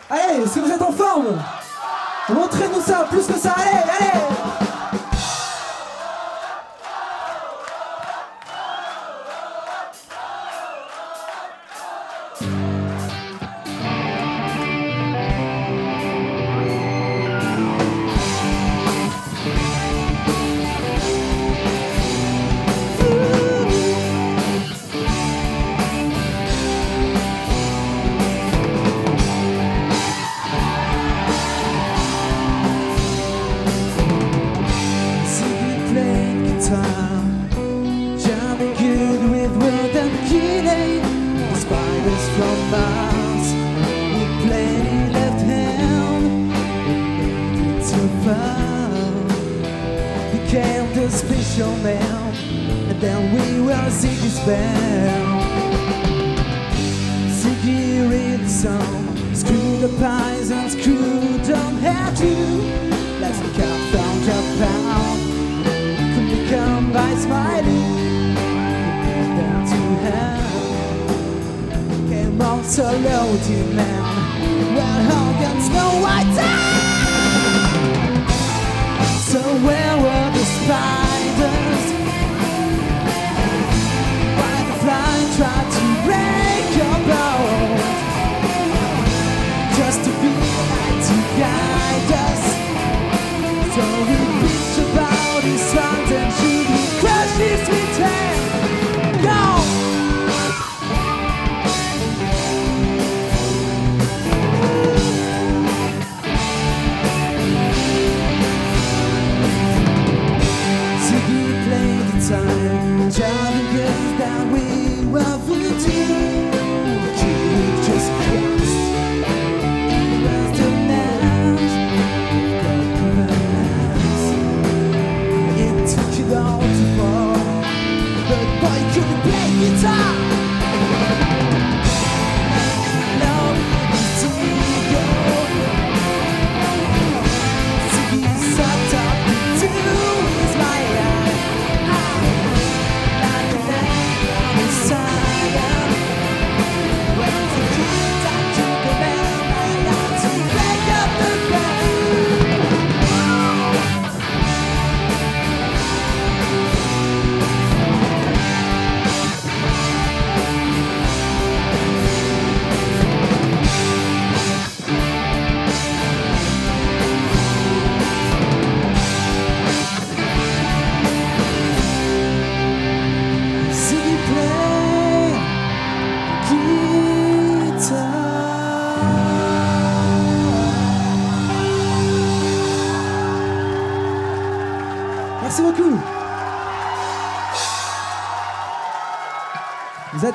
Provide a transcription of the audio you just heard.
Allez, est-ce que vous êtes en forme? Montrez-nous ça, plus que ça, allez, allez! Jamming good with word and killing the spiders from Mars. We play left hand, it's so far. Became the special man, and then we were Ziggy's band. Ziggy read the song, screw the pies and screw don't have to. Let's cut down Japan. Come by smiling, down to hell. Came on so low to man, where Hogan's no white time. So where were the spiders? Why the fly tried to break your bones, just to be like to guide us. So we bitch about his songs and should we crush his return? Go! Ziggy played the time, driving girls that we were voodoo. She just crossed, was the last. Took it all too far, but boy couldn't play guitar. Love to go. Ziggy sat up to his light. Like a lamp on his side. When the kids I took the man, I had to break up the band. Merci beaucoup.